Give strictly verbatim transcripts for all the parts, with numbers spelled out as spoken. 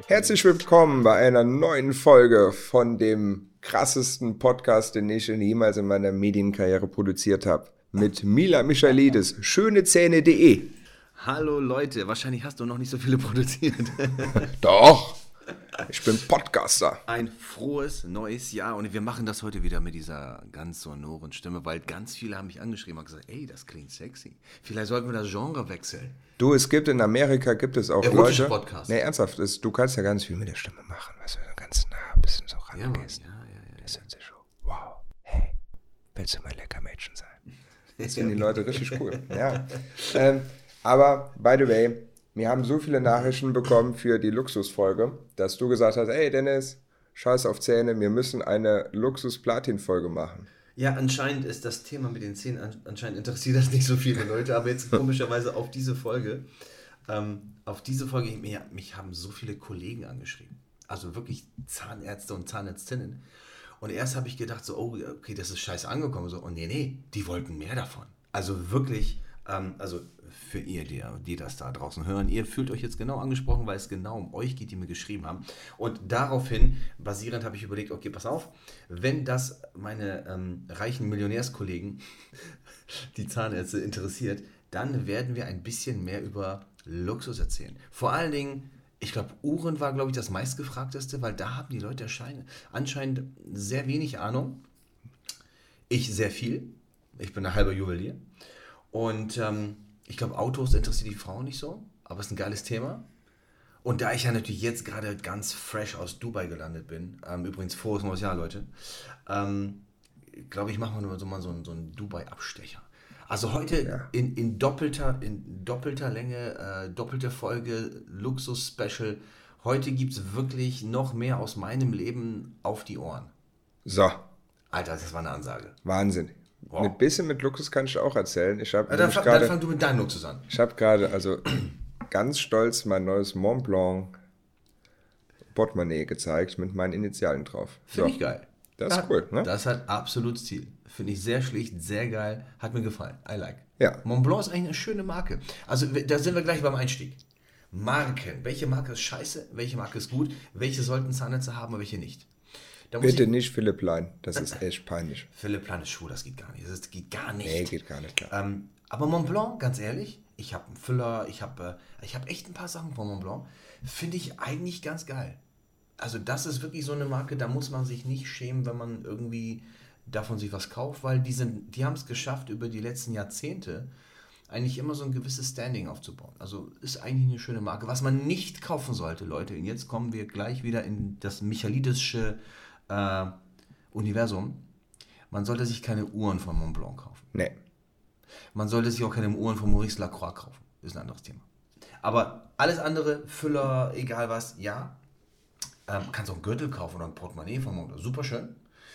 Herzlich willkommen bei einer neuen Folge von dem krassesten Podcast, den ich jemals in meiner Medienkarriere produziert habe. Mit Mila Michailidis, schönezähne punkt de. Hallo Leute, wahrscheinlich hast du noch nicht so viele produziert. Doch, ich bin Podcaster. Ein frohes neues Jahr und wir machen das heute wieder mit dieser ganz sonoren Stimme, weil ganz viele haben mich angeschrieben und gesagt, ey, das klingt sexy. Vielleicht sollten wir das Genre wechseln. Du, es gibt in Amerika, gibt es auch Erotische Leute... Podcast. Nee, ernsthaft, es, du kannst ja ganz viel mit der Stimme machen, weißt du, ganz nah ein bisschen so Ja, Mann, rangehst. ja, ja, ja. Das sind sie schon, wow, hey, willst du mein lecker Mädchen sein? Das finden die Leute richtig cool, ja. Ähm, aber, by the way, wir haben so viele Nachrichten bekommen für die Luxusfolge, dass du gesagt hast, ey Dennis, scheiß auf Zähne, wir müssen eine Luxus-Platin-Folge machen. Ja, anscheinend ist das Thema mit den Zähnen, anscheinend interessiert das nicht so viele Leute, aber jetzt komischerweise auf diese Folge, ähm, auf diese Folge, mich, mich haben so viele Kollegen angeschrieben, also wirklich Zahnärzte und Zahnärztinnen. Und erst habe ich gedacht, so, oh, okay, das ist scheiße angekommen. So, und nee, nee, die wollten mehr davon. Also wirklich, ähm, also für ihr, die, die das da draußen hören, ihr fühlt euch jetzt genau angesprochen, weil es genau um euch geht, die mir geschrieben haben. Und daraufhin, basierend, habe ich überlegt, okay, pass auf, wenn das meine ähm, reichen Millionärskollegen, die Zahnärzte, interessiert, dann werden wir ein bisschen mehr über Luxus erzählen. Vor allen Dingen, ich glaube, Uhren war, glaube ich, das meistgefragteste, weil da haben die Leute anscheinend sehr wenig Ahnung. Ich sehr viel. Ich bin ein halber Juwelier. Und ähm, ich glaube, Autos interessiert die Frauen nicht so, aber es ist ein geiles Thema. Und da ich ja natürlich jetzt gerade ganz fresh aus Dubai gelandet bin, ähm, übrigens frohes neues Jahr, Leute, ähm, glaube ich, machen wir nur so mal so einen, so einen Dubai-Abstecher. Also heute Ja. in, in, doppelter, in doppelter Länge, äh, doppelte Folge, Luxus-Special. Heute gibt es wirklich noch mehr aus meinem Leben auf die Ohren. So, Alter, das war eine Ansage. Wahnsinn. Wow. Ein bisschen mit Luxus kann ich auch erzählen. Ich habe Ja, dann, fang, dann fang du mit deinem Luxus an. Ich habe gerade, also ganz stolz, mein neues Mont Blanc Portemonnaie gezeigt mit meinen Initialen drauf. Finde So. ich geil. Das ist Ja, cool, ne? Das hat absolut Stil. Finde ich sehr schlicht, sehr geil. Hat mir gefallen. I like. Ja. Mont Blanc ist eigentlich eine schöne Marke. Also da sind wir gleich beim Einstieg. Marken. Welche Marke ist scheiße? Welche Marke ist gut? Welche sollten Zahnärzte haben und welche nicht? Da muss Bitte ich, nicht Philipp Plein, das ist echt peinlich. Philipp Plein ist Schuh, das geht gar nicht. Das geht gar nicht. Nee, geht gar nicht klar. Ähm, aber Mont Blanc, ganz ehrlich, ich habe einen Füller, ich habe äh, ich hab echt ein paar Sachen von Mont Blanc. Finde ich eigentlich ganz geil. Also das ist wirklich so eine Marke, da muss man sich nicht schämen, wenn man irgendwie davon sich was kauft, weil die, sind, die haben es geschafft, über die letzten Jahrzehnte eigentlich immer so ein gewisses Standing aufzubauen. Also ist eigentlich eine schöne Marke. Was man nicht kaufen sollte, Leute, und jetzt kommen wir gleich wieder in das Michaelidische äh, Universum. Man sollte sich keine Uhren von Mont Blanc kaufen. Nee. Man sollte sich auch keine Uhren von Maurice Lacroix kaufen. Ist ein anderes Thema. Aber alles andere, Füller, egal was, ja. Ähm, kannst auch einen Gürtel kaufen oder ein Portemonnaie von Mont Blanc. Super schön.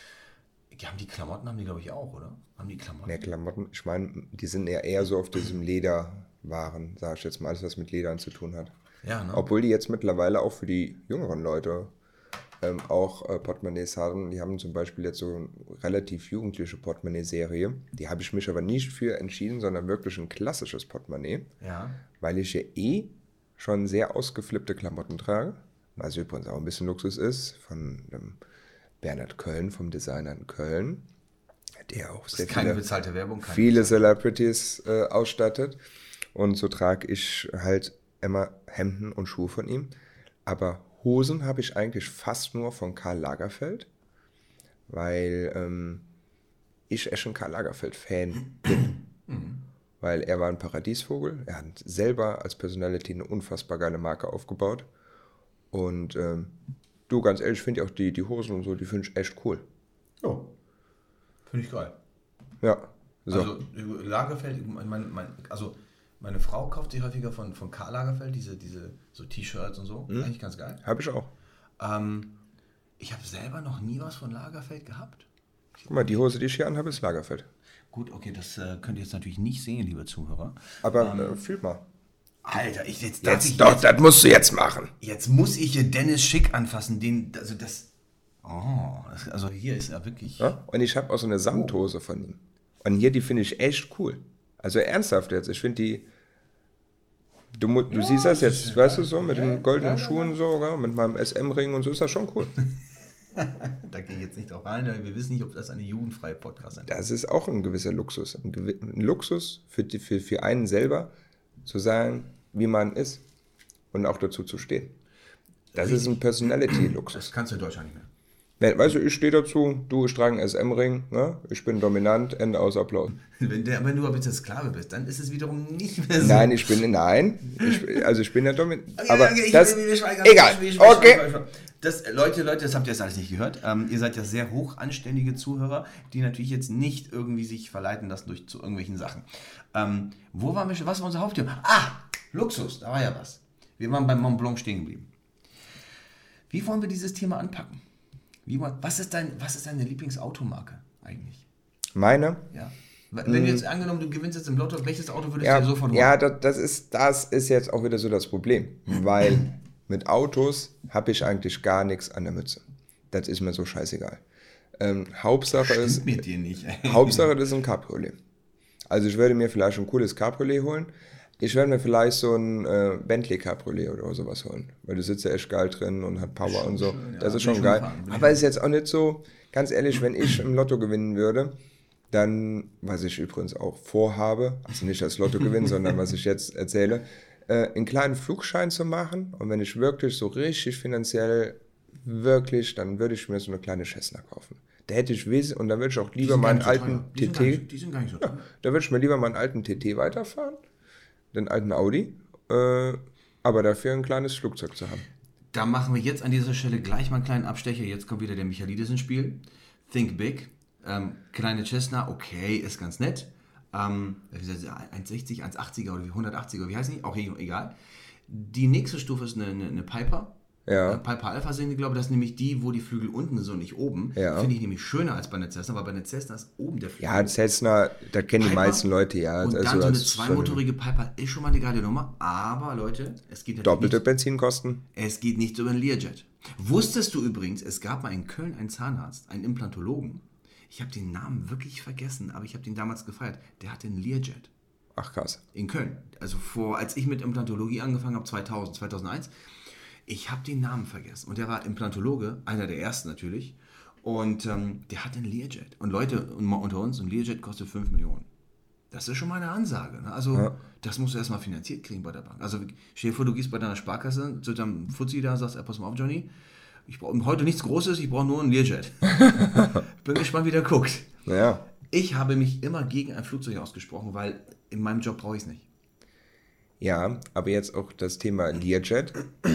Die haben die Klamotten, haben die glaube ich auch, oder? Haben die Klamotten? Nee, Klamotten, ich meine, die sind ja eher so auf diesem Lederwaren, sag ich jetzt mal, alles was mit Ledern zu tun hat. Ja, ne? Obwohl die jetzt mittlerweile auch für die jüngeren Leute ähm, auch äh, Portemonnaies haben. Die haben zum Beispiel jetzt so eine relativ jugendliche Portemonnaie-Serie. Die habe ich mich aber nicht für entschieden, sondern wirklich ein klassisches Portemonnaie. Ja. Weil ich ja eh schon sehr ausgeflippte Klamotten trage. Was übrigens auch ein bisschen Luxus ist, von dem Bernhard Köln, vom Designer in Köln, der auch sehr keine viele, bezahlte Werbung, keine viele bezahlte. Celebrities äh, ausstattet. Und so trage ich halt immer Hemden und Schuhe von ihm. Aber Hosen habe ich eigentlich fast nur von Karl Lagerfeld, weil ähm, ich echt ein Karl Lagerfeld-Fan bin. Weil er war ein Paradiesvogel. Er hat selber als Personality eine unfassbar geile Marke aufgebaut. Und ähm, du, ganz ehrlich, finde ich auch die, die Hosen und so, die finde ich echt cool. Ja. Finde ich geil. Ja, so. Also Lagerfeld, mein, mein, mein, also meine Frau kauft sich häufiger von, von Karl Lagerfeld, diese, diese so T-Shirts und so. Mhm. Eigentlich ganz geil. Habe ich auch. Ähm, ich habe selber noch nie was von Lagerfeld gehabt. Guck mal, die Hose, die ich hier anhabe, ist Lagerfeld. Gut, okay, das äh, könnt ihr jetzt natürlich nicht sehen, liebe Zuhörer. Aber ähm, äh, fühl mal. Alter, ich jetzt, Jetzt ich doch, jetzt, das musst du jetzt machen. jetzt muss ich hier Dennis Schick anfassen, den, also das, oh, das, also hier ist er wirklich. Ja? Und ich habe auch so eine Samthose von ihm. Und hier, die finde ich echt cool. Also ernsthaft jetzt, ich finde die Du, mu- du Ja, siehst das das jetzt, ist weißt ja du, so mit geil. den goldenen Ja, ja, Schuhen, so, gell, mit meinem S M-Ring und so, ist das schon cool. Da gehe ich jetzt nicht drauf ein, weil wir wissen nicht, ob das eine jugendfreie Podcast ist. Das ist auch ein gewisser Luxus. Ein, gewi- ein Luxus für, die, für, für einen selber, zu sagen, wie man ist und auch dazu zu stehen. Das ist ein Personality-Luxus. Das kannst du in Deutschland nicht mehr. Wenn, weißt du, ich stehe dazu, du, ich trage einen S M-Ring, ne? Ich bin dominant, Ende aus Applaus. Wenn, der, wenn du aber jetzt Sklave bist, dann ist es wiederum nicht mehr so. Nein, ich bin, nein, ich, also ich bin ja dominant, Okay, aber okay, ich- das, wir- wir schweigen- egal, wir- wir- wir- okay. wir- wir- Das, Leute, Leute, das habt ihr jetzt alles nicht gehört. Ähm, ihr seid ja sehr hoch anständige Zuhörer, die natürlich jetzt nicht irgendwie sich verleiten lassen durch zu irgendwelchen Sachen. Ähm, wo waren wir schon? Was war unser Hauptthema? Ah, Luxus, da war ja was. Wir waren beim Mont Blanc stehen geblieben. Wie wollen wir dieses Thema anpacken? Wie, wollen- was, ist dein, was ist deine Lieblingsautomarke eigentlich? Meine? Ja. Wenn du jetzt angenommen, du gewinnst jetzt im Lotto, welches Auto würdest Ja, du dir sofort holen? ja das, das, ist, das ist jetzt auch wieder so das Problem, weil mit Autos habe ich eigentlich gar nichts an der Mütze. Das ist mir so scheißegal. Ähm, Hauptsache ist, Stimmt mit dir nicht. ey. Hauptsache das ist ein Cabriolet. Also ich würde mir vielleicht ein cooles Cabriolet holen. Ich werde mir vielleicht so ein äh, Bentley Cabriolet oder sowas holen, weil du sitzt ja echt geil drin und hat Power und so. schön, ja, das ist will schon ich geil. schon fahren, will ich Aber ist jetzt auch nicht so, ganz ehrlich, wenn ich im Lotto gewinnen würde, dann, was ich übrigens auch vorhabe, also nicht das Lotto gewinnen, sondern was ich jetzt erzähle, äh, einen kleinen Flugschein zu machen, und wenn ich wirklich so richtig finanziell wirklich, dann würde ich mir so eine kleine Cessna kaufen. Da hätte ich wes und dann würde ich auch Die lieber sind gar meinen nicht so alten teuer. Die sind gar T T, nicht- Die sind gar nicht so teuer. da würde ich mir lieber meinen alten T T weiterfahren, den alten Audi, äh, aber dafür ein kleines Flugzeug zu haben. Da machen wir jetzt an dieser Stelle gleich mal einen kleinen Abstecher. Jetzt kommt wieder der Michaelides ins Spiel. Think big. Ähm, kleine Cessna, okay, ist ganz nett. Ähm, eins sechzig, eins achtziger oder hundertachtziger, wie heißt die? Auch egal. Die nächste Stufe ist eine, eine, eine Piper. Ja. Äh, Piper Alpha sind die, glaube ich, das ist nämlich die, wo die Flügel unten sind, nicht oben. Ja. Finde ich nämlich schöner als bei einer Cessna, weil bei einer Cessna ist oben der Flügel. Ja, Cessna, da kennen die Piper meisten Leute, ja. Und also dann so eine das ist zweimotorige Piper ist schon mal eine geile Nummer. Aber Leute, es geht natürlich doppelte nicht, Benzinkosten. es geht nicht über einen Learjet. Wusstest du übrigens, es gab mal in Köln einen Zahnarzt, einen Implantologen. Ich habe den Namen wirklich vergessen, aber ich habe den damals gefeiert. Der hatte einen Learjet. Ach krass. In Köln. Also vor, als ich mit Implantologie angefangen habe, zweitausend, zweitausendeins, ich habe den Namen vergessen. Und der war Implantologe, einer der ersten natürlich. Und ähm, der hat einen Learjet. Und Leute, mal unter uns, ein Learjet kostet fünf Millionen. Das ist schon mal eine Ansage. Ne? Also, Ja. das musst du erstmal finanziert kriegen bei der Bank. Also, stell dir vor, du gehst bei deiner Sparkasse zu deinem Fuzzi da und sagst, ey, pass mal auf, Johnny, ich brauche heute nichts Großes, ich brauche nur einen Learjet. Bin gespannt, wie der guckt. Naja. Ich habe mich immer gegen ein Flugzeug ausgesprochen, weil in meinem Job brauche ich es nicht. Ja, aber jetzt auch das Thema Learjet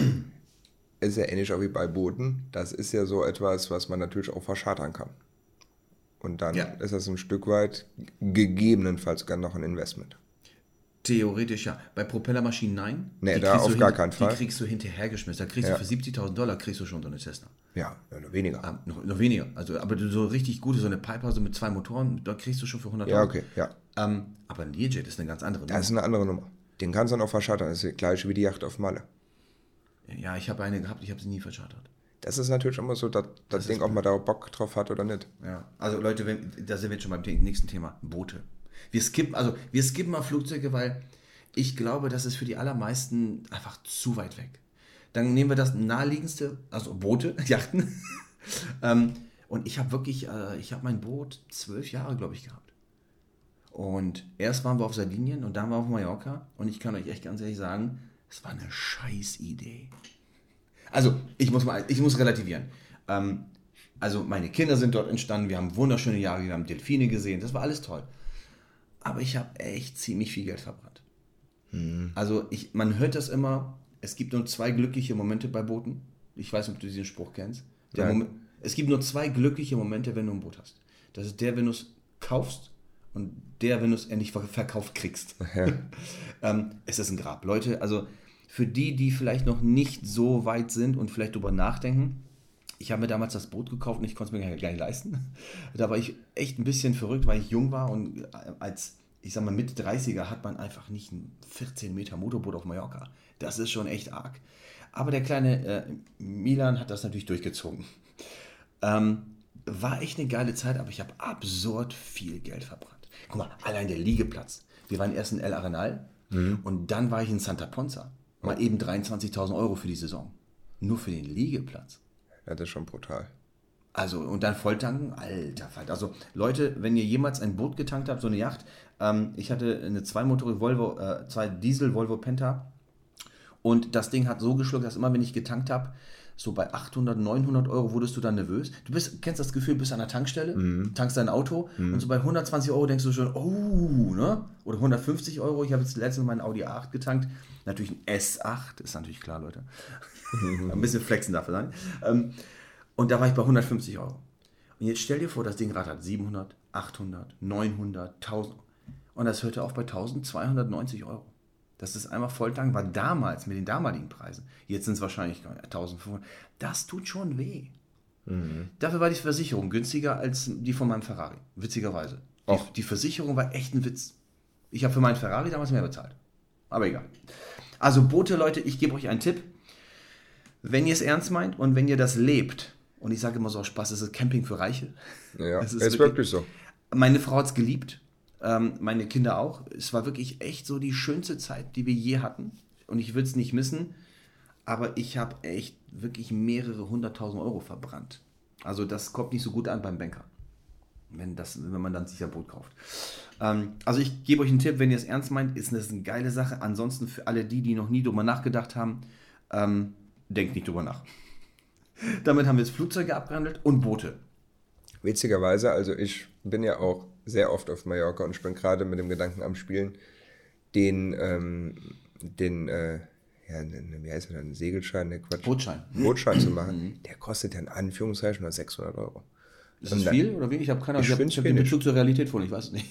ist ja ähnlich auch wie bei Booten. Das ist ja so etwas, was man natürlich auch verschartern kann. Und dann Ja. ist das ein Stück weit gegebenenfalls sogar noch ein Investment. Theoretisch ja. Bei Propellermaschinen nein. Nee, Die da kriegst auf du gar hin- keinen Fall. Die kriegst du hinterhergeschmissen. Da kriegst Ja. du für siebzigtausend Dollar kriegst du schon so eine Cessna. Ja, ja, noch weniger. Ähm, noch, noch weniger. Also, aber du so richtig gute, so eine Piper so mit zwei Motoren, da kriegst du schon für hunderttausend. Ja, okay, ja. Ähm, aber ein Learjet ist eine ganz andere Das ist eine andere Nummer. Den kannst du dann auch verschartern. Das ist das gleiche wie die Yacht auf Malle. Ja, ich habe eine gehabt, ich habe sie nie verschartert. Das ist natürlich immer so das, das Ding, ob man da Bock drauf hat oder nicht. Ja, also Leute, wenn, da sind wir jetzt schon beim nächsten Thema, Boote. Wir skippen, also wir skippen mal Flugzeuge, weil ich glaube, das ist für die allermeisten einfach zu weit weg. Dann nehmen wir das naheliegendste, also Boote, Yachten. ähm, und ich habe wirklich, äh, ich habe mein Boot zwölf Jahre, glaube ich, gehabt. Und erst waren wir auf Sardinien und dann waren wir auf Mallorca. Und ich kann euch echt ganz ehrlich sagen, es war eine scheiß Idee. Also, ich muss mal, ich muss relativieren. Ähm, also, meine Kinder sind dort entstanden, wir haben wunderschöne Jahre, wir haben Delfine gesehen, das war alles toll. Aber ich habe echt ziemlich viel Geld verbrannt. Hm. Also, ich, man hört das immer, es gibt nur zwei glückliche Momente bei Booten. Ich weiß nicht, ob du diesen Spruch kennst. Der Nein. Moment, es gibt nur zwei glückliche Momente, wenn du ein Boot hast. Das ist der, wenn du es kaufst und der, wenn du es endlich ver- verkauft kriegst. Ja. ähm, es ist ein Grab. Leute, also für die, die vielleicht noch nicht so weit sind und vielleicht drüber nachdenken, ich habe mir damals das Boot gekauft und ich konnte es mir gar nicht, gar nicht leisten. Da war ich echt ein bisschen verrückt, weil ich jung war und als, ich sag mal, Mitte dreißiger hat man einfach nicht ein vierzehn Meter Motorboot auf Mallorca. Das ist schon echt arg. Aber der kleine äh, Milan hat das natürlich durchgezogen. Ähm, war echt eine geile Zeit, aber ich habe absurd viel Geld verbrannt. Guck mal, allein der Liegeplatz. Wir waren erst in El Arenal, Mhm. Und dann war ich in Santa Ponza. Mal eben dreiundzwanzigtausend Euro für die Saison. Nur für den Liegeplatz. Ja, das ist schon brutal. Also, und dann volltanken, alter Falter. Also, Leute, wenn ihr jemals ein Boot getankt habt, so eine Yacht, ähm, ich hatte eine zweimotorige Volvo, äh, zwei Diesel Volvo Penta und das Ding hat so geschluckt, dass immer, wenn ich getankt habe, so bei achthundert, neunhundert Euro wurdest du dann nervös. Du bist, kennst das Gefühl, bist an der Tankstelle, mhm. tankst dein Auto mhm. und so bei hundertzwanzig Euro denkst du schon, oh, ne? Oder hundertfünfzig Euro. Ich habe jetzt letztens meinen Audi A acht getankt. Natürlich ein S acht, ist natürlich klar, Leute. Mhm. Ein bisschen flexen dafür sein. Ähm, und da war ich bei hundertfünfzig Euro. Und jetzt stell dir vor, das Ding rattert siebenhundert, achthundert, neunhundert, tausend. Und das hörte auf bei eintausendzweihundertneunzig Euro. Das ist einmal Volltank, war damals mit den damaligen Preisen. Jetzt sind es wahrscheinlich eintausendfünfhundert. Das tut schon weh. Mhm. Dafür war die Versicherung günstiger als die von meinem Ferrari. Witzigerweise. Die, die Versicherung war echt ein Witz. Ich habe für meinen Ferrari damals mehr bezahlt. Aber egal. Also Boote, Leute, ich gebe euch einen Tipp. Wenn ihr es ernst meint und wenn ihr das lebt, und ich sage immer so aus Spaß, es ist Camping für Reiche. Ja, es ist, ist wirklich, wirklich so. Meine Frau hat es geliebt. Meine Kinder auch. Es war wirklich echt so die schönste Zeit, die wir je hatten. Und ich will es nicht missen, aber ich habe echt wirklich mehrere hunderttausend Euro verbrannt. Also das kommt nicht so gut an beim Banker, wenn, das, wenn man dann sich ein Boot kauft. Ähm, also ich gebe euch einen Tipp, wenn ihr es ernst meint, ist das eine geile Sache. Ansonsten für alle die, die noch nie drüber nachgedacht haben, ähm, denkt nicht drüber nach. Damit haben wir jetzt Flugzeuge abgehandelt und Boote. Witzigerweise, also ich bin ja auch sehr oft auf Mallorca und ich bin gerade mit dem Gedanken am Spielen, den, ähm, den äh, ja, wie heißt der, einen Segelschein, ne Quatsch. Bootschein. Bootschein zu machen. Der kostet ja in Anführungszeichen nur sechshundert Euro. Ist das viel oder wenig? Ich habe keine Ahnung. Ich habe hab den Bezug zur Realität vor, ich weiß es nicht.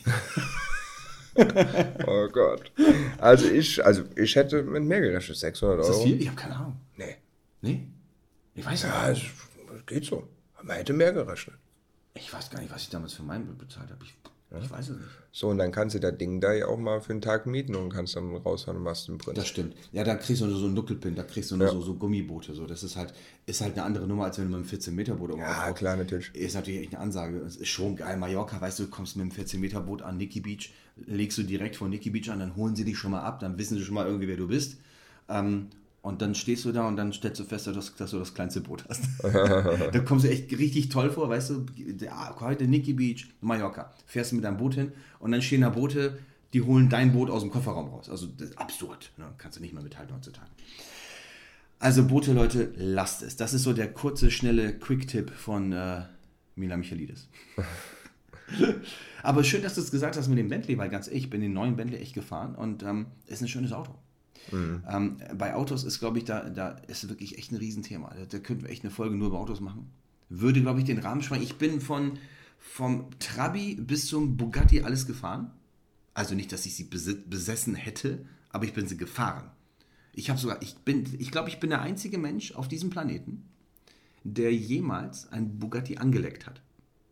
Oh Gott. Also ich, also ich hätte mit mehr gerechnet, sechshundert Euro. Ist das viel? Ich habe keine Ahnung. Nee. Nee? Ich weiß nicht. Ja, es geht so. Man hätte mehr gerechnet. Ich weiß gar nicht, was ich damals für mein Boot bezahlt habe. Ich, ja. ich weiß es nicht. So, und dann kannst du das Ding da ja auch mal für einen Tag mieten und kannst dann rausfahren und machst den Prinz. Das stimmt. Ja, da kriegst du nur so einen Nuckelpin, da kriegst du nur ja. so, so Gummiboote. So. Das ist halt, ist halt eine andere Nummer, als wenn du mit einem vierzehn Meter Boot Ja, aufbaust. Klar, natürlich. Ist natürlich echt eine Ansage. Es ist schon geil. Mallorca, weißt du, du kommst mit einem vierzehn Meter Boot an Nikki Beach, legst du direkt von Nikki Beach an, dann holen sie dich schon mal ab, dann wissen sie schon mal irgendwie, wer du bist. Ähm, Und dann stehst du da und dann stellst du fest, dass, dass du das kleinste Boot hast. Da kommst du echt richtig toll vor, weißt du, ja, heute Nikki Beach, Mallorca, fährst du mit deinem Boot hin und dann stehen da Boote, die holen dein Boot aus dem Kofferraum raus. Also das ist absurd, ne? Kannst du nicht mehr mithalten heutzutage. Also Boote, Leute, lasst es. Das ist so der kurze, schnelle Quick-Tipp von äh, Milan Michalidis. Aber schön, dass du es gesagt hast mit dem Bentley, weil ganz ehrlich, ich bin den neuen Bentley echt gefahren und ähm, ist ein schönes Auto. Mhm. Ähm, bei Autos ist, glaube ich, da, da ist wirklich echt ein Riesenthema. Da, da könnten wir echt eine Folge nur über Autos machen. Würde, glaube ich, den Rahmen sprengen. Ich bin von vom Trabi bis zum Bugatti alles gefahren. Also nicht, dass ich sie besessen hätte, aber ich bin sie gefahren. Ich habe sogar, ich bin, ich glaube, ich bin der einzige Mensch auf diesem Planeten, der jemals einen Bugatti angeleckt hat.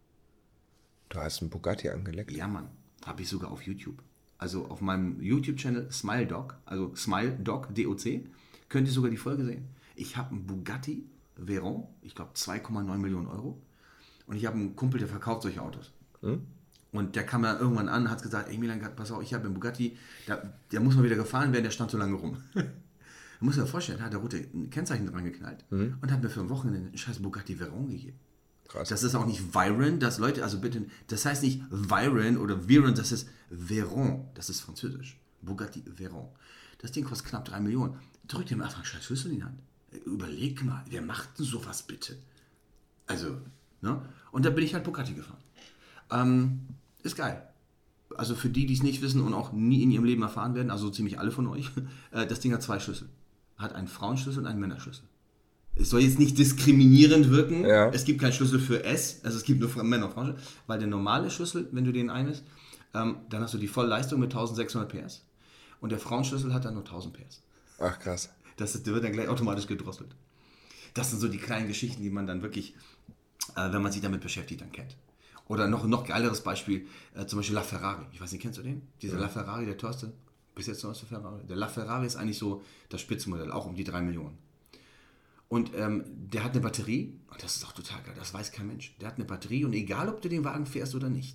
Du hast einen Bugatti angeleckt? Ja, Mann. Habe ich sogar auf YouTube. Also auf meinem YouTube-Channel Smile Doc, also Smile Doc, D O C, könnt ihr sogar die Folge sehen. Ich habe einen Bugatti Veyron, ich glaube zwei Komma neun Millionen Euro. Und ich habe einen Kumpel, der verkauft solche Autos. Hm? Und der kam dann irgendwann an und hat gesagt, ey Milan, pass auf, ich habe einen Bugatti, der, der muss mal wieder gefahren werden, der stand so lange rum. Du musst dir vorstellen, da hat der rote Kennzeichen dran geknallt hm? und hat mir für ein Wochenende einen scheiß Bugatti Veyron gegeben. Krass. Das ist auch nicht Veyron, das Leute, also bitte, das heißt nicht Veyron oder Veyron, das ist Veyron, das ist französisch. Bugatti Veyron. Das Ding kostet knapp drei Millionen. Drück dir am Anfang scheiß Schlüssel in die Hand. Überleg mal, wer macht denn sowas bitte? Also, ne? Und da bin ich halt Bugatti gefahren. Ähm, ist geil. Also für die, die es nicht wissen und auch nie in ihrem Leben erfahren werden, also ziemlich alle von euch, äh, das Ding hat zwei Schlüssel. Hat einen Frauenschlüssel und einen Männerschlüssel. Es soll jetzt nicht diskriminierend wirken. Ja. Es gibt keinen Schlüssel für S, also es gibt nur Männer- und Frauen. Weil der normale Schlüssel, wenn du den einlässt, ähm, dann hast du die Vollleistung mit eintausendsechshundert P S. Und der Frauenschlüssel hat dann nur tausend P S. Ach krass. Das ist, der wird dann gleich automatisch gedrosselt. Das sind so die kleinen Geschichten, die man dann wirklich, äh, wenn man sich damit beschäftigt, dann kennt. Oder noch ein noch geileres Beispiel, äh, zum Beispiel LaFerrari. Ich weiß nicht, kennst du den? Dieser ja. LaFerrari, der teuerste, bis jetzt teuerste Ferrari. Der LaFerrari ist eigentlich so das Spitzenmodell, auch um die drei Millionen. Und ähm, der hat eine Batterie, und das ist auch total geil, das weiß kein Mensch. Der hat eine Batterie und egal, ob du den Wagen fährst oder nicht,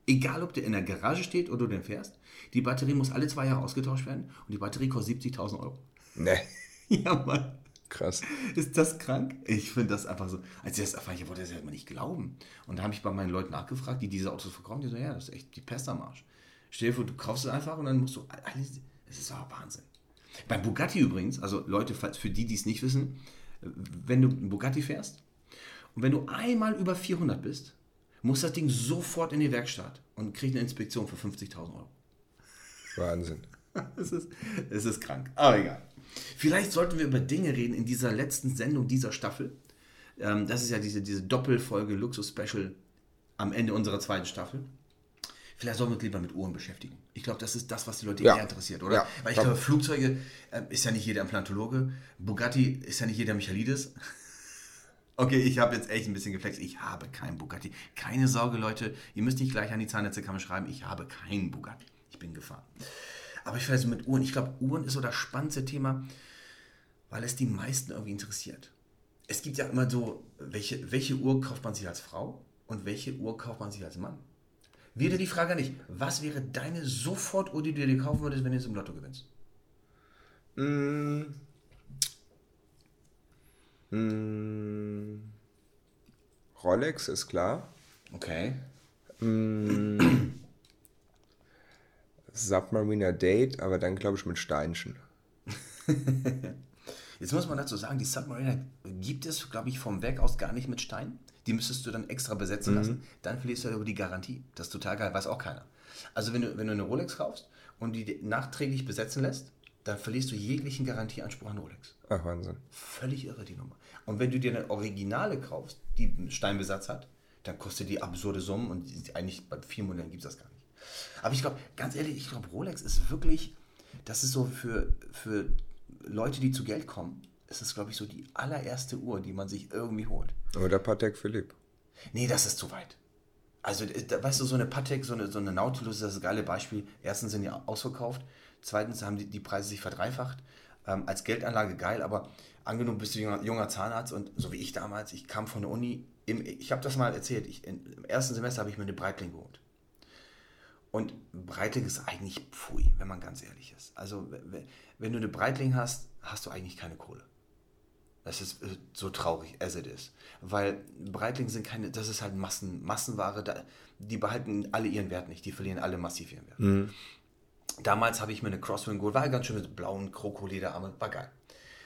Egal, ob der in der Garage steht oder du den fährst, die Batterie muss alle zwei Jahre ausgetauscht werden und die Batterie kostet siebzigtausend Euro. Ne. Ja, Mann. Krass. Ist das krank? Ich finde das einfach so. Als ich das erfahren, ich wollte das ja immer nicht glauben. Und da habe ich bei meinen Leuten nachgefragt, die diese Autos verkaufen, die so, ja, das ist echt die Pest am Arsch. Stell dir vor, du kaufst es einfach und dann musst du alles. Das ist aber Wahnsinn. Beim Bugatti übrigens, also Leute, falls für die, die es nicht wissen, wenn du einen Bugatti fährst und wenn du einmal über vierhundert bist, muss das Ding sofort in die Werkstatt und kriegt eine Inspektion für fünfzigtausend Euro. Wahnsinn. Es ist, es ist krank, aber egal. Vielleicht sollten wir über Dinge reden in dieser letzten Sendung dieser Staffel. Ähm, das ist ja diese, diese Doppelfolge Luxus-Special am Ende unserer zweiten Staffel. Vielleicht sollen wir uns lieber mit Uhren beschäftigen. Ich glaube, das ist das, was die Leute Ja. eher interessiert, oder? Ja. Weil ich glaube, Flugzeuge äh, ist ja nicht jeder Implantologe. Bugatti ist ja nicht jeder Michaelides. Okay, ich habe jetzt echt ein bisschen geflext. Ich habe keinen Bugatti. Keine Sorge, Leute. Ihr müsst nicht gleich an die Zahnärztekammer schreiben. Ich habe keinen Bugatti. Ich bin gefahren. Aber ich weiß mit Uhren. Ich glaube, Uhren ist so das spannendste Thema, weil es die meisten irgendwie interessiert. Es gibt ja immer so, welche, welche Uhr kauft man sich als Frau und welche Uhr kauft man sich als Mann? Wieder die Frage nicht, was wäre deine Sofort-Uhr, die du dir kaufen würdest, wenn du jetzt im Lotto gewinnst? Mm. Mm. Rolex ist klar. Okay. Mm. Submariner Date, aber dann glaube ich mit Steinchen. Jetzt muss man dazu sagen, die Submariner gibt es, glaube ich, vom Werk aus gar nicht mit Stein. Die müsstest du dann extra besetzen lassen. Mhm. Dann verlierst du ja über die Garantie. Das ist total geil, weiß auch keiner. Also wenn du, wenn du eine Rolex kaufst und die nachträglich besetzen lässt, dann verlierst du jeglichen Garantieanspruch an Rolex. Ach, Wahnsinn. Völlig irre, die Nummer. Und wenn du dir eine Originale kaufst, die einen Steinbesatz hat, dann kostet die absurde Summen und eigentlich bei vielen Modellen gibt es das gar nicht. Aber ich glaube, ganz ehrlich, ich glaube, Rolex ist wirklich, das ist so für, für Leute, die zu Geld kommen, ist das, glaube ich, so die allererste Uhr, die man sich irgendwie holt. Oder Patek Philippe. Nee, das ist zu weit. Also, da, weißt du, so eine Patek, so eine, so eine Nautilus, das ist das geile Beispiel. Erstens sind die ausverkauft, zweitens haben die, die Preise sich verdreifacht. Ähm, als Geldanlage geil, aber angenommen bist du junger, junger Zahnarzt und so wie ich damals, ich kam von der Uni, im, ich habe das mal erzählt, ich, im ersten Semester habe ich mir eine Breitling geholt. Und Breitling ist eigentlich pfui, wenn man ganz ehrlich ist. Also, wenn du eine Breitling hast, hast du eigentlich keine Kohle. Das ist so traurig, as it is. Weil Breitling sind keine, das ist halt Massen, Massenware, die behalten alle ihren Wert nicht, die verlieren alle massiv ihren Wert. Mhm. Damals habe ich mir eine Crosswind geholt, war ganz schön mit blauen Krokolederarmen, war geil.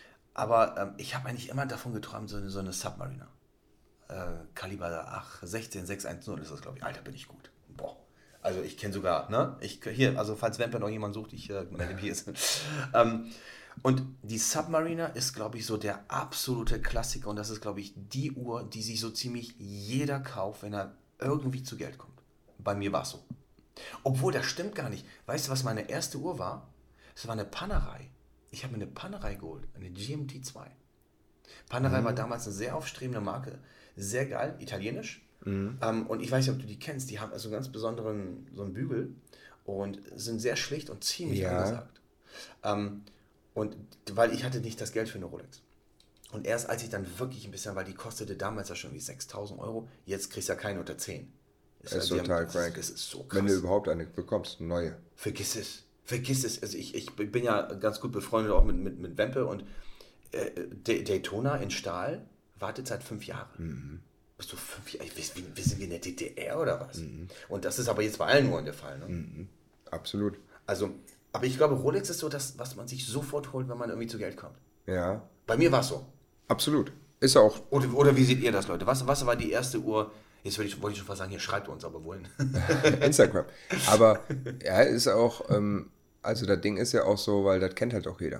Aber ähm, ich habe eigentlich immer davon geträumt, so eine, so eine Submariner. Äh, Kaliber ach, sechzehn sechs eins null ist das, glaube ich. Alter, bin ich gut. Boah. Also ich kenne sogar, ne? Ich, hier, also falls Wemper noch jemand sucht, ich äh, melde mich jetzt. ähm, und die Submariner ist, glaube ich, so der absolute Klassiker und das ist, glaube ich, die Uhr, die sich so ziemlich jeder kauft, wenn er irgendwie zu Geld kommt. Bei mir war es so. Obwohl, das stimmt gar nicht. Weißt du, was meine erste Uhr war? Es war eine Panerai. Ich habe mir eine Panerai geholt, eine G M T zwei. Panerai mhm. war damals eine sehr aufstrebende Marke, sehr geil, italienisch. Mhm. Ähm, und ich weiß nicht, ob du die kennst, die haben also einen ganz besonderen so einen Bügel und sind sehr schlicht und ziemlich ja. angesagt. Ähm, und weil ich hatte nicht das Geld für eine Rolex. Und erst als ich dann wirklich ein bisschen, weil die kostete damals ja schon wie sechstausend Euro, jetzt kriegst du ja keine unter zehn. Das ist total crank. Das ist so krass. Wenn du überhaupt eine bekommst, eine neue. Vergiss es. Vergiss es. Also ich, ich bin ja ganz gut befreundet auch mit, mit, mit Wempe und äh, Daytona in Stahl wartet seit fünf Jahren. Mhm. Bist du fünf Jahre? Wir, wir sind wie in der D D R oder was? Mhm. Und das ist aber jetzt bei allen Uhren der Fall. Ne? Mhm. Absolut. Also, aber ich glaube, Rolex ist so das, was man sich sofort holt, wenn man irgendwie zu Geld kommt. Ja. Bei mir war es so. Absolut. Ist auch. Oder, oder wie seht ihr das, Leute? Was, was war die erste Uhr? Jetzt wollte ich, wollte ich schon fast sagen, hier schreibt uns, aber wohin? Instagram. Aber ja, ist auch, ähm, also das Ding ist ja auch so, weil das kennt halt auch jeder.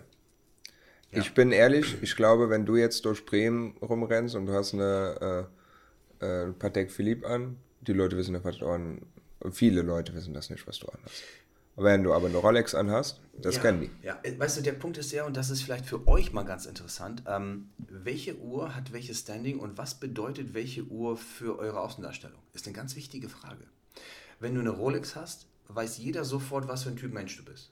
Ja. Ich bin ehrlich, ich glaube, wenn du jetzt durch Bremen rumrennst und du hast eine äh, äh, Patek Philippe an, die Leute wissen ja, was du an, viele Leute wissen das nicht, was du anhast. Wenn du aber eine Rolex anhast, das ja, kennen die. Ja, weißt du, der Punkt ist ja, und das ist vielleicht für euch mal ganz interessant, ähm, welche Uhr hat welches Standing und was bedeutet welche Uhr für eure Außendarstellung? Ist eine ganz wichtige Frage. Wenn du eine Rolex hast, weiß jeder sofort, was für ein Typ Mensch du bist.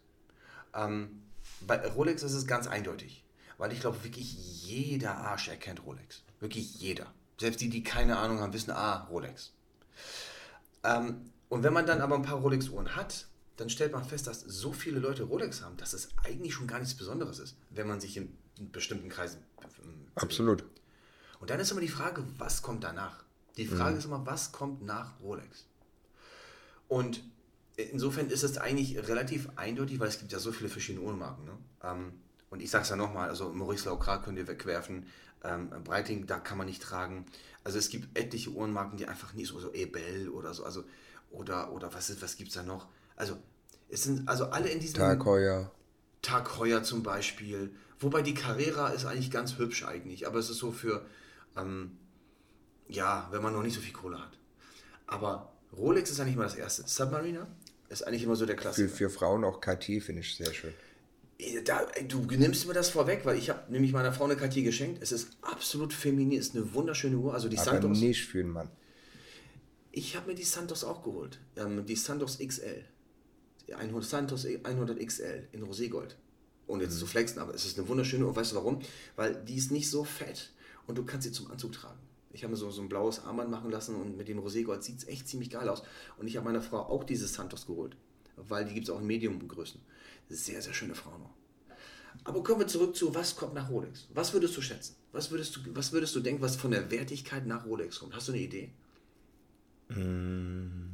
Ähm, bei Rolex ist es ganz eindeutig, weil ich glaube, wirklich jeder Arsch erkennt Rolex. Wirklich jeder. Selbst die, die keine Ahnung haben, wissen, ah, Rolex. Ähm, Und wenn man dann aber ein paar Rolex-Uhren hat, dann stellt man fest, dass so viele Leute Rolex haben, dass es eigentlich schon gar nichts Besonderes ist, wenn man sich in, in bestimmten Kreisen bewegt. Absolut. Und dann ist immer die Frage, was kommt danach? Die Frage mhm. ist immer, was kommt nach Rolex? Und insofern ist es eigentlich relativ eindeutig, weil es gibt ja so viele verschiedene Uhrenmarken. Ne? Ähm, und ich sage es ja nochmal, also Maurice Laucrat könnt ihr wegwerfen, ähm, Breitling, da kann man nicht tragen. Also es gibt etliche Uhrenmarken, die einfach nicht so, so Ebel oder so, also oder, oder was, ist, was gibt es da noch? Also es sind also alle in diesem... Tag Heuer. Tag Heuer zum Beispiel. Wobei die Carrera ist eigentlich ganz hübsch eigentlich, aber es ist so für, ähm, ja, wenn man noch nicht so viel Kohle hat. Aber Rolex ist eigentlich immer das erste. Submariner ist eigentlich immer so der Klassiker. Für, für Frauen auch Cartier finde ich sehr schön. Da, du nimmst mir das vorweg, weil ich habe nämlich meiner Frau eine Cartier geschenkt. Es ist absolut feminin, ist eine wunderschöne Uhr. Also die aber Santos. Nicht für einen Mann. Ich habe mir die Santos auch geholt. Ähm, die Santos X L. Die Santos hundert X L in Roségold. Ohne jetzt mhm. zu flexen, aber es ist eine wunderschöne Uhr. Weißt du warum? Weil die ist nicht so fett und du kannst sie zum Anzug tragen. Ich habe mir so, so ein blaues Armband machen lassen und mit dem Roségold sieht es echt ziemlich geil aus. Und ich habe meiner Frau auch diese Santos geholt, weil die gibt es auch in Medium-Größen. Sehr, sehr schöne Frau noch. Aber kommen wir zurück zu, was kommt nach Rolex? Was würdest du schätzen? Was würdest du, was würdest du denken, was von der Wertigkeit nach Rolex kommt? Hast du eine Idee? Mm.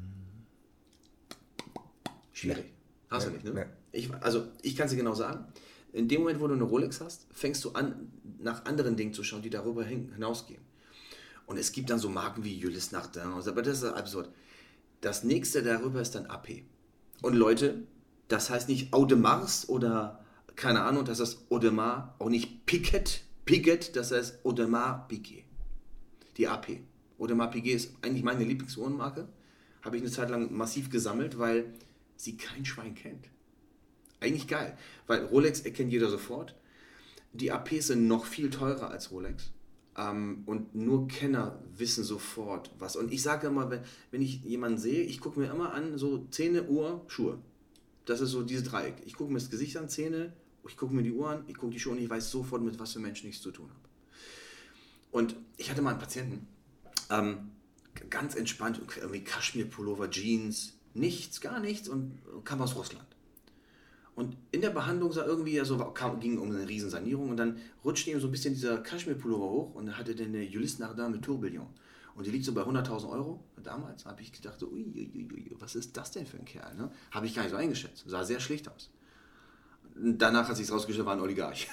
Schwierig. Nee. Hast nee. du nicht, ne? Nee. Ich, also, ich kann es dir genau sagen. In dem Moment, wo du eine Rolex hast, fängst du an, nach anderen Dingen zu schauen, die darüber hinausgehen. Und es gibt dann so Marken wie Ulysse Nardin, aber das ist absurd. Das nächste darüber ist dann A P. Und Leute, das heißt nicht Audemars oder keine Ahnung, das heißt Audemars, auch nicht Piquet, Piquet, das heißt Audemars Piguet. Die A P. Audemars Piguet ist eigentlich meine Lieblingsuhrenmarke. Habe ich eine Zeit lang massiv gesammelt, weil sie kein Schwein kennt. Eigentlich geil, weil Rolex erkennt jeder sofort. Die A Ps sind noch viel teurer als Rolex. Ähm, und nur Kenner wissen sofort was. Und ich sage immer, wenn, wenn ich jemanden sehe, ich gucke mir immer an, so Zähne, Uhr, Schuhe. Das ist so dieses Dreieck. Ich gucke mir das Gesicht an, Zähne, ich gucke mir die Uhr an, ich gucke die Schuhe und ich weiß sofort, mit was für Menschen ich es zu tun habe. Und ich hatte mal einen Patienten, ähm, ganz entspannt, irgendwie Kaschmir-Pullover, Jeans, nichts, gar nichts und kam aus Russland. Und in der Behandlung sah irgendwie, also kam, ging um eine Riesensanierung und dann rutschte ihm so ein bisschen dieser Kaschmir-Pullover hoch und dann hatte der eine Ulysse Nardin mit Tourbillon. Und die liegt so bei hunderttausend Euro. Damals habe ich gedacht, so, ui, ui, ui, was ist das denn für ein Kerl? Ne? Habe ich gar nicht so eingeschätzt. Sah sehr schlicht aus. Danach hat sich rausgestellt, war ein Oligarch.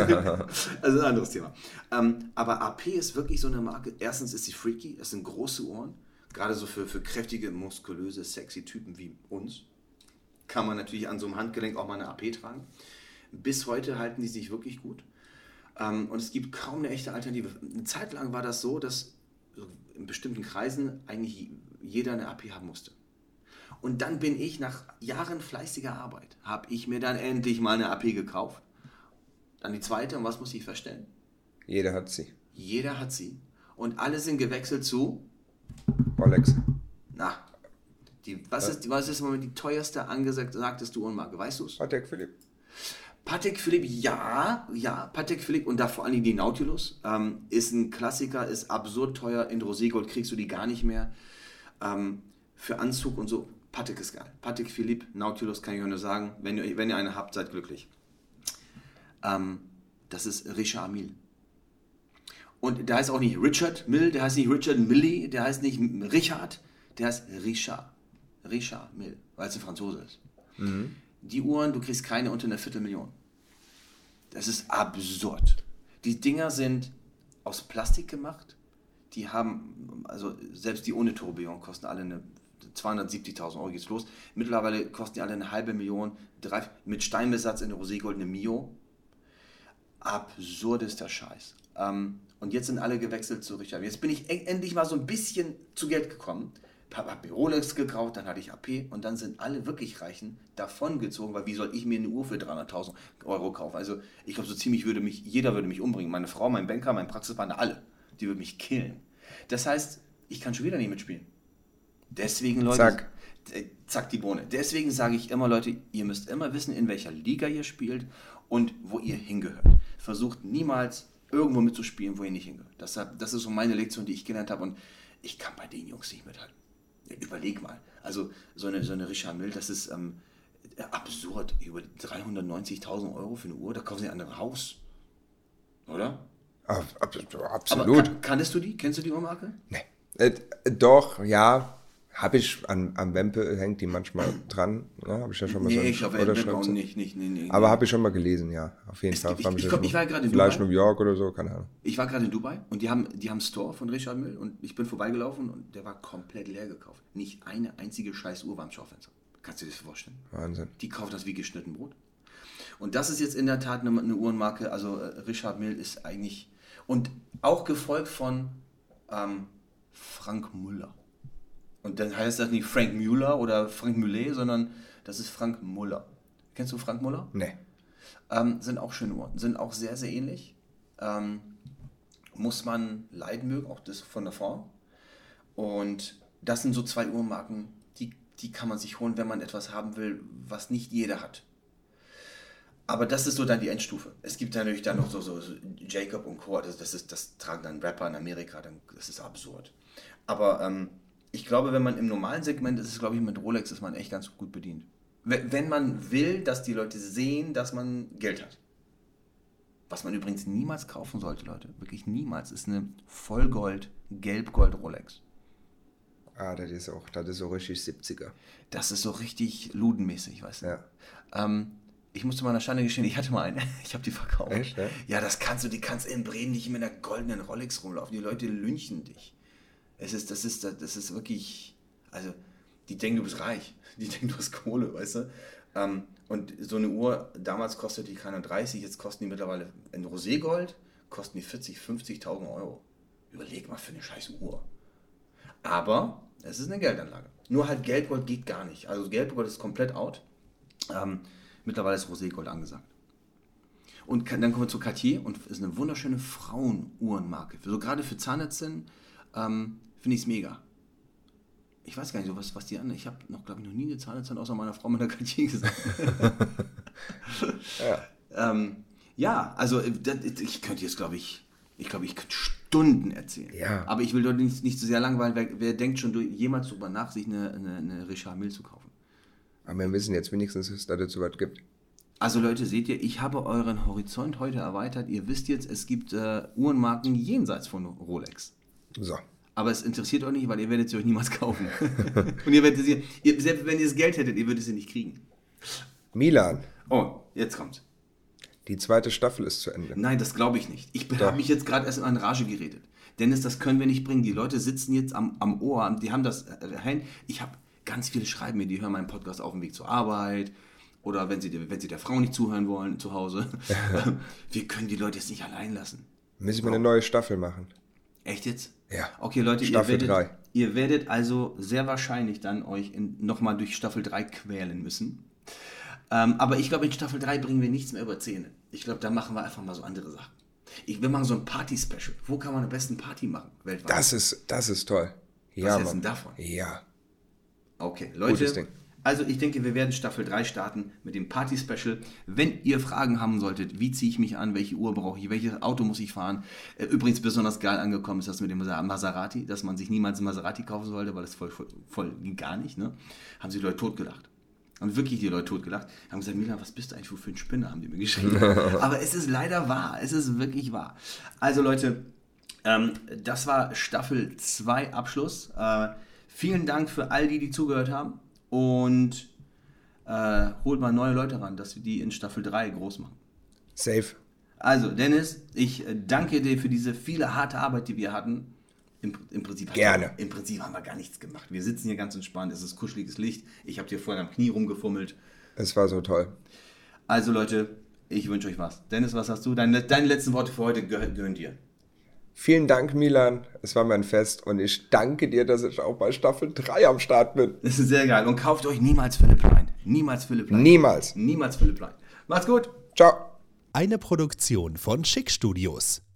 Also ein anderes Thema. Ähm, aber A P ist wirklich so eine Marke. Erstens ist sie freaky, es sind große Ohren. Gerade so für, für kräftige, muskulöse, sexy Typen wie uns. Kann man natürlich an so einem Handgelenk auch mal eine A P tragen. Bis heute halten die sich wirklich gut. Ähm, und es gibt kaum eine echte Alternative. Eine Zeit lang war das so, dass in bestimmten Kreisen eigentlich jeder eine A P haben musste. Und dann bin ich nach Jahren fleißiger Arbeit, habe ich mir dann endlich mal eine A P gekauft. Dann die zweite, und was muss ich feststellen? Jeder hat sie. Jeder hat sie. Und alle sind gewechselt zu Rolex. Na, die, was, ist, was ist im Moment die teuerste angesagteste Uhrenmarke? Weißt du es? Patek Philippe. Patek Philippe, ja, ja, Patek Philippe und da vor allem die Nautilus ähm, ist ein Klassiker, ist absurd teuer. In Roségold kriegst du die gar nicht mehr. Ähm, für Anzug und so, Patek ist geil. Patek Philippe, Nautilus kann ich auch nur sagen, wenn ihr, wenn ihr eine habt, seid glücklich. Ähm, das ist Richard Mille. Und der heißt auch nicht Richard Mille, der heißt nicht Richard Millie, der heißt nicht Richard, der heißt Richard. Richard Mille, weil es ein Franzose ist. Mhm. Die Uhren, du kriegst keine unter einer Viertelmillion. Das ist absurd. Die Dinger sind aus Plastik gemacht. Die haben, also selbst die ohne Tourbillon kosten alle eine zweihundertsiebzigtausend Euro geht's los. Mittlerweile kosten die alle eine halbe Million. Drei, mit Steinbesatz in der Roségold eine Mio. Absurdester Scheiß. Ähm, und jetzt sind alle gewechselt zu Richard. Jetzt bin ich endlich mal so ein bisschen zu Geld gekommen. Habe mir Rolex gekauft, dann hatte ich A P und dann sind alle wirklich Reichen davon gezogen, weil wie soll ich mir eine Uhr für dreihunderttausend Euro kaufen? Also ich glaube, so ziemlich würde mich, jeder würde mich umbringen. Meine Frau, mein Banker, mein Praxispartner, alle. Die würden mich killen. Das heißt, ich kann schon wieder nicht mitspielen. Deswegen, Leute, zack, zack die Bohne. Deswegen sage ich immer, Leute, ihr müsst immer wissen, in welcher Liga ihr spielt und wo ihr hingehört. Versucht niemals irgendwo mitzuspielen, wo ihr nicht hingehört. Das, das ist so meine Lektion, die ich gelernt habe und ich kann bei den Jungs nicht mithalten. Überleg mal. Also so eine, so eine Richard Mille, das ist ähm, absurd. Über dreihundertneunzigtausend Euro für eine Uhr, da kaufen sie ein anderes Haus. Oder? Ab, ab, absolut. Aber kann, kanntest du die? Kennst du die Uhrmarke? Nee. Äh, doch, ja. Habe ich an, am Wempe, hängt die manchmal dran. Ja, habe ich ja schon mal nee, so. Nee, ich glaube, Wempe auch nicht. nicht nee, nee, Aber nee. habe ich schon mal gelesen, ja. Auf jeden es Fall. Gibt, ich, ich, ich, ich war gerade in Vielleicht Dubai. New York oder so, keine Ahnung. Ich war gerade in Dubai und die haben, die haben einen Store von Richard Mille und ich bin vorbeigelaufen und der war komplett leer gekauft. Nicht eine einzige scheiß Uhr war im Schaufenster. Kannst du dir das vorstellen? Wahnsinn. Die kauft das wie geschnitten Brot. Und das ist jetzt in der Tat eine, eine Uhrenmarke, also äh, Richard Mille ist eigentlich, und auch gefolgt von ähm, Frank Muller. Und dann heißt das nicht Frank Muller oder Frank Mullet, sondern das ist Frank Muller. Kennst du Frank Muller? Nee. Ähm, sind auch schöne Uhren, sind auch sehr, sehr ähnlich. Ähm, muss man leiden mögen, auch das von der Form. Und das sind so zwei Uhrmarken, die, die kann man sich holen, wenn man etwas haben will, was nicht jeder hat. Aber das ist so dann die Endstufe. Es gibt natürlich dann noch so, so, so Jacob und Co., das, das, ist, das tragen dann Rapper in Amerika, dann, das ist absurd. Aber ähm, ich glaube, wenn man im normalen Segment ist, ist glaube ich mit Rolex ist man echt ganz gut bedient. Wenn man will, dass die Leute sehen, dass man Geld hat. Was man übrigens niemals kaufen sollte, Leute, wirklich niemals, ist eine Vollgold, Gelbgold Rolex. Ah, das ist auch, das ist so richtig siebziger. Das ist so richtig ludenmäßig, weißt du. Ja. Ähm, ich musste meiner Schande gestehen, ich hatte mal eine, ich habe die verkauft. Echt, ja? Ja, das kannst du, die kannst in Bremen nicht mit einer goldenen Rolex rumlaufen. Die Leute lynchen dich. Es ist, das ist, das ist wirklich, also, die denken, du bist reich. Die denken, du hast Kohle, weißt du. Ähm, und so eine Uhr, damals kostete die keine dreißig, jetzt kosten die mittlerweile in Roségold, kosten die vierzig, fünfzigtausend Euro. Überleg mal für eine scheiß Uhr. Aber es ist eine Geldanlage. Nur halt Gelbgold geht gar nicht. Also Gelbgold ist komplett out. Ähm, mittlerweile ist Roségold angesagt. Und dann kommen wir zu Cartier und ist eine wunderschöne Frauenuhrenmarke. So gerade für Zahnärztinnen ähm, finde ich es mega. Ich weiß gar nicht, so was, was die anderen. Ich habe noch, glaube ich, noch nie eine Zahnärztin außer meiner Frau mit der Cartier gesagt. ja. Ähm, ja, also das, ich könnte jetzt, glaube ich, ich glaube, ich könnte Stunden erzählen. Ja. Aber ich will doch nicht, nicht so sehr langweilen. Wer, wer denkt schon jemals darüber nach, sich eine, eine, eine Richard Mille zu kaufen? Aber wir wissen jetzt wenigstens, dass es da dazu was gibt. Also Leute, seht ihr, ich habe euren Horizont heute erweitert. Ihr wisst jetzt, es gibt äh, Uhrenmarken jenseits von Rolex. So. Aber es interessiert euch nicht, weil ihr werdet sie euch niemals kaufen. Und ihr werdet sie, ihr, selbst wenn ihr das Geld hättet, ihr würdet sie nicht kriegen. Milan. Oh, jetzt kommt's. Die zweite Staffel ist zu Ende. Nein, das glaube ich nicht. Ich habe mich jetzt gerade erst in eine Rage geredet. Dennis, das können wir nicht bringen. Die Leute sitzen jetzt am, am Ohr, die haben das äh, Ich habe ganz viele schreiben mir, die hören meinen Podcast auf dem Weg zur Arbeit oder wenn sie, wenn sie der Frau nicht zuhören wollen zu Hause. Wir können die Leute jetzt nicht allein lassen. Müssen wir eine neue Staffel machen. Echt jetzt? Ja. Okay, Leute, Staffel ihr, werdet, drei. ihr werdet also sehr wahrscheinlich dann euch nochmal durch Staffel drei quälen müssen. Ähm, aber ich glaube, in Staffel drei bringen wir nichts mehr über Zähne. Ich glaube, da machen wir einfach mal so andere Sachen. Ich, wir machen so ein Party-Special. Wo kann man am besten Party machen weltweit? Das ist, das ist toll. Ja, Was hältst du Mann. denn davon? Ja. Okay, Gutes Leute, Ding. also ich denke, wir werden Staffel drei starten mit dem Party-Special. Wenn ihr Fragen haben solltet, wie ziehe ich mich an, welche Uhr brauche ich, welches Auto muss ich fahren. Äh, übrigens besonders geil angekommen ist das mit dem Maserati, dass man sich niemals ein Maserati kaufen sollte, weil das voll, voll, voll ging gar nicht. Ne? Haben sich die Leute totgelacht. Haben wirklich die Leute totgelacht. Haben gesagt, Milan, was bist du eigentlich für ein Spinner, haben die mir geschrieben. Aber es ist leider wahr, es ist wirklich wahr. Also Leute, ähm, das war Staffel zwei Abschluss. Äh, vielen Dank für all die, die zugehört haben. Und äh, holt mal neue Leute ran, dass wir die in Staffel drei groß machen. Safe. Also, Dennis, ich äh, danke dir für diese viele harte Arbeit, die wir hatten. Im, im, Prinzip Gerne. Wir, Im Prinzip haben wir gar nichts gemacht. Wir sitzen hier ganz entspannt, es ist kuscheliges Licht. Ich habe dir vorhin am Knie rumgefummelt. Es war so toll. Also, Leute, ich wünsche euch was. Dennis, was hast du? Deine, deine letzten Worte für heute geh- gehören dir. Vielen Dank, Milan. Es war mir ein Fest und ich danke dir, dass ich auch bei Staffel drei am Start bin. Das ist sehr geil. Und kauft euch niemals Philipp Plein. Niemals Philipp Plein. Niemals. Niemals Philipp Plein. Macht's gut. Ciao. Eine Produktion von Schick Studios.